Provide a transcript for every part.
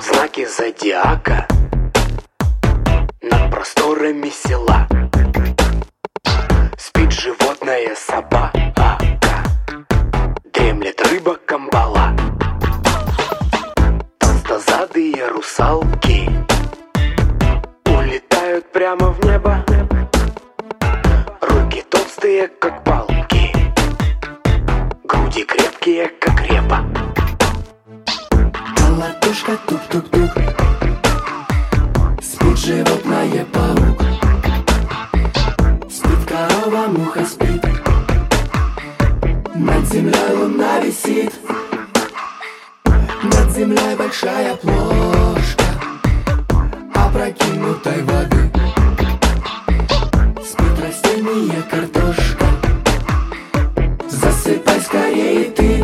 знаки зодиака над просторами села. Спит животное собака, дремлет рыба камбала. Толстозадые русалки улетают прямо в небо. Руки толстые, как палки, груди крепкие, как репа. Колотушка тук-тук-тук, спит животное паук. Спит корова, муха спит, над землей луна висит. Над землей большая плошка опрокинутой воды. Спит растение картошка, засыпай скорее ты.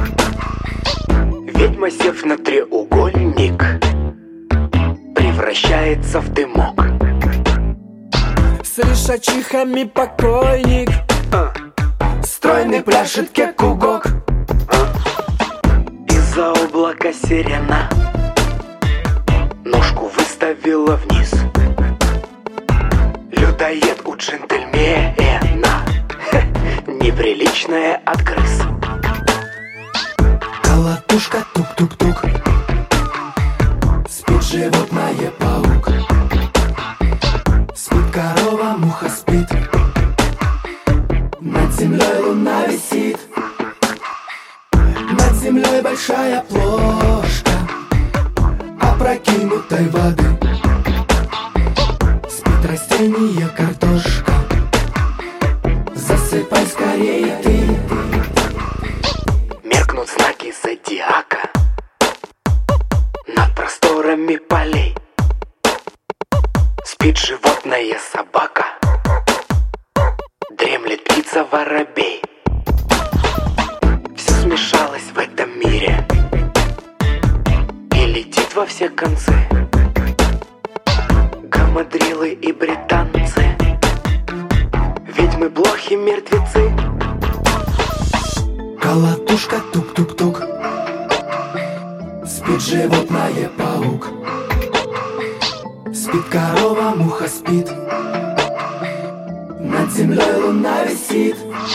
Ведьма, сев на треугольник, превращается в дымок. С лишачихами покойник, стройный пляшет кекугок. Из-за облака сирена ножку выставила вниз. Людоед у джентльмена, неприличная от крыс. Колотушка тук-тук-тук, спит животное паук. Спит корова, муха спит, над землей луна висит. Над землей большая плошка опрокинутой воды. Спит растение картошка, засыпай скорее ты. Меркнут знаки зодиака над просторами полей. Спит животное собака, дремлет птица воробей. Все смешалось в этом мире и летит во все концы. Гамадрилы и британцы, ведьмы, блохи, мертвецы. Колотушка тук-тук-тук, спит животное паук. Спит корова, муха спит, над землей луна висит.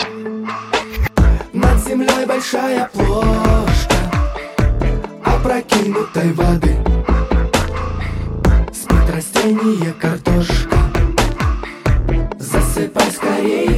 Над землей большая плошка опрокинутой воды. Спит растение картошка, засыпай скорее